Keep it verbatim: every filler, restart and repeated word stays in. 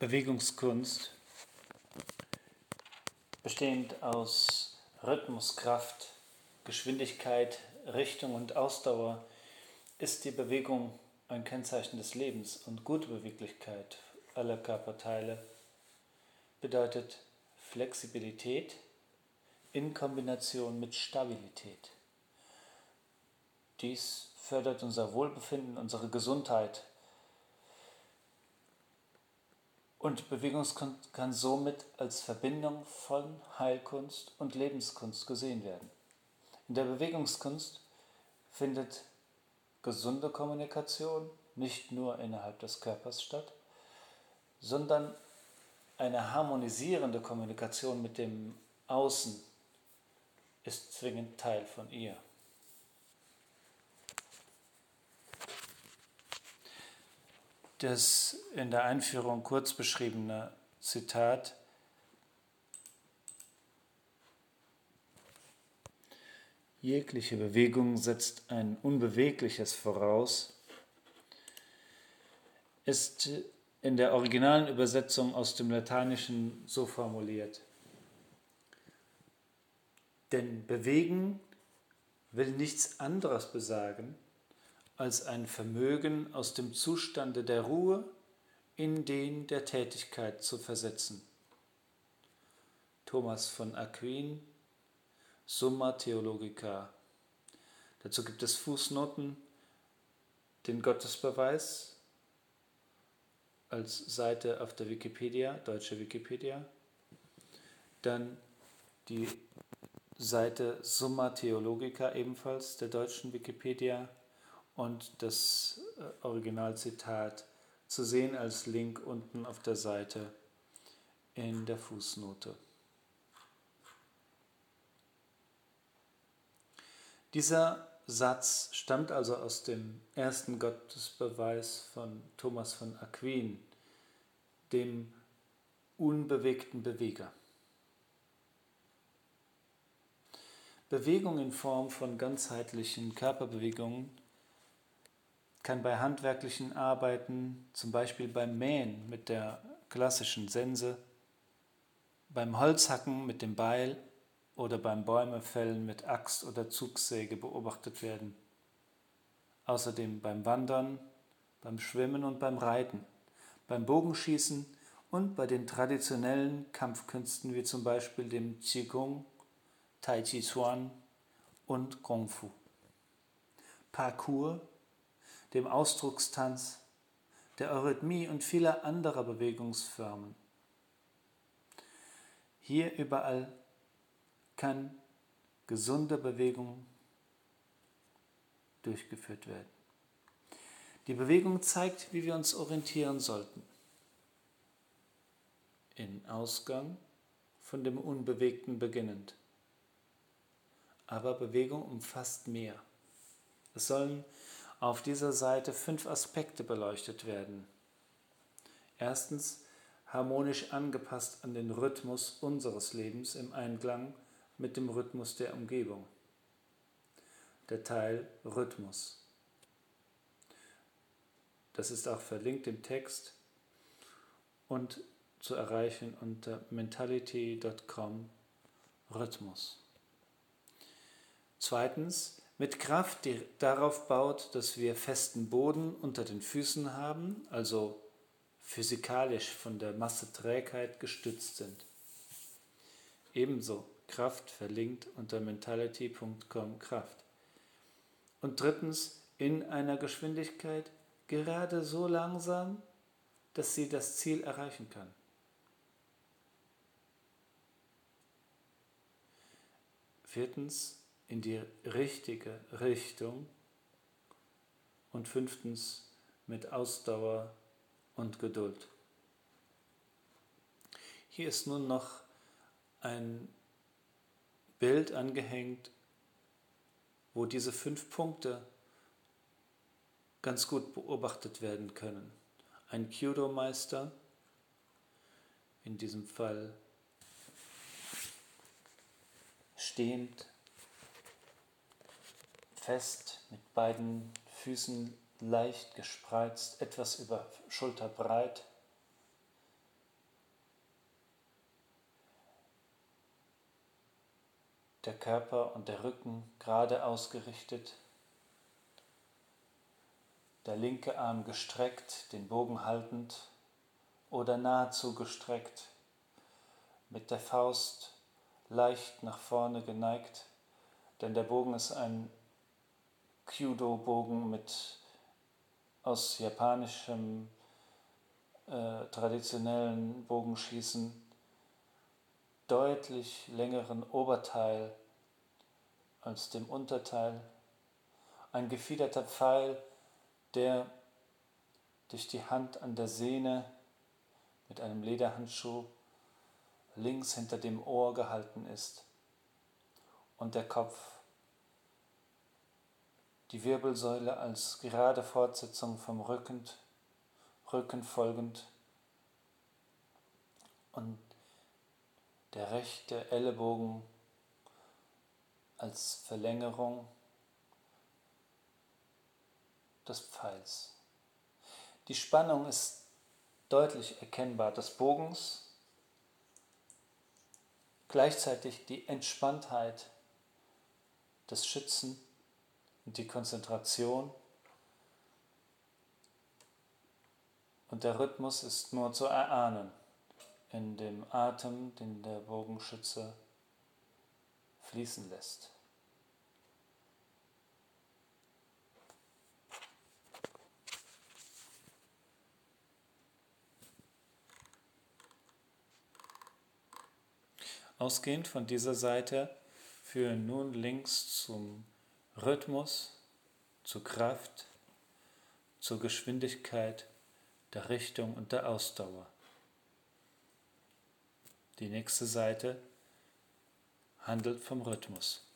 Bewegungskunst, bestehend aus Rhythmus, Kraft, Geschwindigkeit, Richtung und Ausdauer, ist die Bewegung ein Kennzeichen des Lebens, und gute Beweglichkeit aller Körperteile bedeutet Flexibilität in Kombination mit Stabilität. Dies fördert unser Wohlbefinden, unsere Gesundheit. Und Bewegungskunst kann somit als Verbindung von Heilkunst und Lebenskunst gesehen werden. In der Bewegungskunst findet gesunde Kommunikation nicht nur innerhalb des Körpers statt, sondern eine harmonisierende Kommunikation mit dem Außen ist zwingend Teil von ihr. Das in der Einführung kurz beschriebene Zitat „Jegliche Bewegung setzt ein Unbewegliches voraus“ ist in der originalen Übersetzung aus dem Lateinischen so formuliert: Denn bewegen will nichts anderes besagen, als ein Vermögen aus dem Zustande der Ruhe in den der Tätigkeit zu versetzen. Thomas von Aquin, Summa Theologica. Dazu gibt es Fußnoten, den Gottesbeweis als Seite auf der Wikipedia, deutsche Wikipedia, dann die Seite Summa Theologica ebenfalls der deutschen Wikipedia und das Originalzitat zu sehen als Link unten auf der Seite in der Fußnote. Dieser Satz stammt also aus dem ersten Gottesbeweis von Thomas von Aquin, dem unbewegten Beweger. Bewegung in Form von ganzheitlichen Körperbewegungen kann bei handwerklichen Arbeiten, zum Beispiel beim Mähen mit der klassischen Sense, beim Holzhacken mit dem Beil oder beim Bäumefällen mit Axt oder Zugsäge beobachtet werden. Außerdem beim Wandern, beim Schwimmen und beim Reiten, beim Bogenschießen und bei den traditionellen Kampfkünsten wie zum Beispiel dem Qigong, Tai Chi Chuan und Kung Fu. Parkour, dem Ausdruckstanz, der Eurythmie und vieler anderer Bewegungsformen. Hier überall kann gesunde Bewegung durchgeführt werden. Die Bewegung zeigt, wie wir uns orientieren sollten. In Ausgang von dem Unbewegten beginnend. Aber Bewegung umfasst mehr. Es sollen auf dieser Seite fünf Aspekte beleuchtet werden. Erstens, harmonisch angepasst an den Rhythmus unseres Lebens im Einklang mit dem Rhythmus der Umgebung. Der Teil Rhythmus. Das ist auch verlinkt im Text und zu erreichen unter mentality punkt com Rhythmus. Zweitens, mit Kraft, die darauf baut, dass wir festen Boden unter den Füßen haben, also physikalisch von der Masse Trägheit gestützt sind. Ebenso Kraft verlinkt unter mentality punkt com Kraft. Und drittens, in einer Geschwindigkeit gerade so langsam, dass sie das Ziel erreichen kann. Viertens, in die richtige Richtung. Und fünftens, mit Ausdauer und Geduld. Hier ist nun noch ein Bild angehängt, wo diese fünf Punkte ganz gut beobachtet werden können. Ein Kyudo-Meister, in diesem Fall stehend, fest, mit beiden Füßen leicht gespreizt, etwas über Schulterbreit, der Körper und der Rücken gerade ausgerichtet, der linke Arm gestreckt, den Bogen haltend oder nahezu gestreckt, mit der Faust leicht nach vorne geneigt, denn der Bogen ist ein Kyudo-Bogen mit aus japanischem äh, traditionellen Bogenschießen deutlich längeren Oberteil als dem Unterteil, ein gefiederter Pfeil, der durch die Hand an der Sehne mit einem Lederhandschuh links hinter dem Ohr gehalten ist und der Kopf, die Wirbelsäule als gerade Fortsetzung vom Rücken, Rücken folgend und der rechte Ellenbogen als Verlängerung des Pfeils. Die Spannung ist deutlich erkennbar des Bogens, gleichzeitig die Entspanntheit des Schützen und die Konzentration. Und der Rhythmus ist nur zu erahnen in dem Atem, den der Bogenschütze fließen lässt. Ausgehend von dieser Seite führen nun links zum Rhythmus, zur Kraft, zur Geschwindigkeit, der Richtung und der Ausdauer. Die nächste Seite handelt vom Rhythmus.